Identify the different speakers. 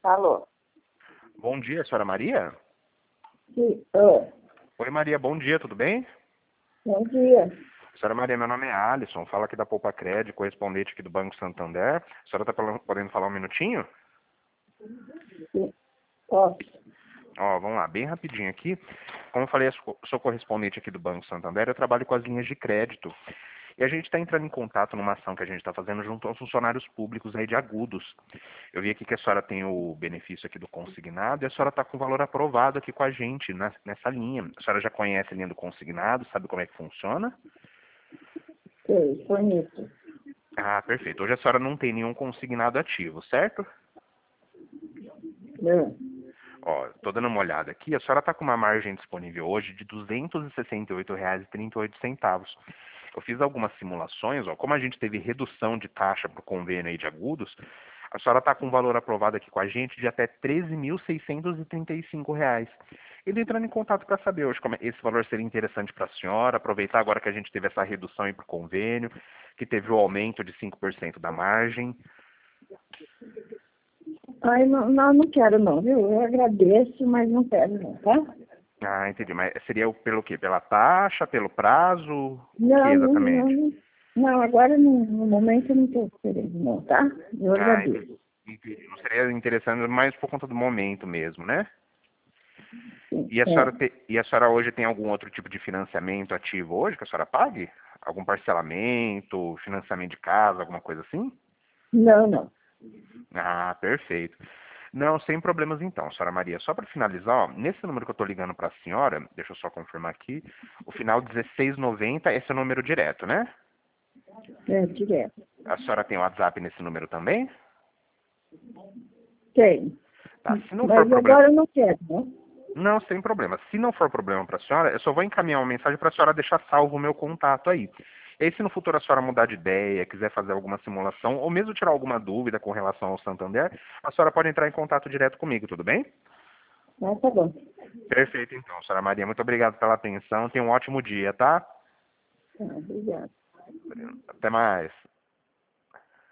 Speaker 1: Alô?
Speaker 2: Bom dia, senhora Maria?
Speaker 1: Sim,
Speaker 2: Oi, Maria, bom dia, tudo bem?
Speaker 1: bom dia.
Speaker 2: Senhora Maria, meu nome é Alisson, fala aqui da Poupa Cred, correspondente aqui do Banco Santander. A senhora está podendo falar um minutinho?
Speaker 1: Sim, posso?
Speaker 2: Ó, vamos lá, bem rapidinho aqui. Como eu falei, eu sou correspondente aqui do Banco Santander, eu trabalho com as linhas de crédito. E a gente está entrando em contato numa ação que a gente está fazendo junto aos funcionários públicos aí de Agudos. Eu vi aqui que a senhora tem o benefício aqui do consignado e a senhora está com o valor aprovado aqui com a gente nessa linha. A senhora já conhece a linha do consignado, sabe como é que funciona?
Speaker 1: Sei, conheço.
Speaker 2: Ah, perfeito. Hoje a senhora não tem nenhum consignado ativo, certo?
Speaker 1: Não,
Speaker 2: Ó, tô dando uma olhada aqui, a senhora está com uma margem disponível hoje de R$ 268,38. Eu fiz algumas simulações, ó, como a gente teve redução de taxa para o convênio aí de Agudos, a senhora está com um valor aprovado aqui com a gente de até R$ 13.635. Ele entrando em contato para saber hoje como esse valor seria interessante para a senhora, aproveitar agora que a gente teve essa redução aí para o convênio, que teve o aumento de 5% da margem.
Speaker 1: ai, não quero não, viu? Eu agradeço, mas não quero não, tá?
Speaker 2: Ah, entendi. Mas seria pelo quê? Pela taxa, pelo prazo? O que
Speaker 1: Não, não,
Speaker 2: exatamente?
Speaker 1: não, não, agora no momento eu não estou querendo não, tá? Eu
Speaker 2: Ah, entendi.
Speaker 1: agradeço.
Speaker 2: Entendi. Não seria interessante mais por conta do momento mesmo, né?
Speaker 1: Sim,
Speaker 2: E a senhora hoje tem algum outro tipo de financiamento ativo hoje que a senhora pague? Algum parcelamento, financiamento de casa, alguma coisa assim?
Speaker 1: não, não.
Speaker 2: Ah, perfeito. Não, sem problemas então, senhora Maria. Só para finalizar, ó, nesse número que eu estou ligando para a senhora, deixa eu só confirmar aqui, o final 1690, esse é o número direto, né?
Speaker 1: É, direto.
Speaker 2: A senhora tem o WhatsApp nesse número também?
Speaker 1: Tem.
Speaker 2: Tá, se não for
Speaker 1: Mas
Speaker 2: problema.
Speaker 1: agora eu não quero, não.
Speaker 2: Não, sem problema. Se não for problema para a senhora, eu só vou encaminhar uma mensagem para a senhora deixar salvo o meu contato aí. E aí, se no futuro a senhora mudar de ideia, quiser fazer alguma simulação, ou mesmo tirar alguma dúvida com relação ao Santander, a senhora pode entrar em contato direto comigo, tudo bem?
Speaker 1: Ah, tá bom.
Speaker 2: Perfeito, então, senhora Maria. Muito obrigado pela atenção. Tenha um ótimo dia, tá?
Speaker 1: Tá, obrigada.
Speaker 2: Até mais.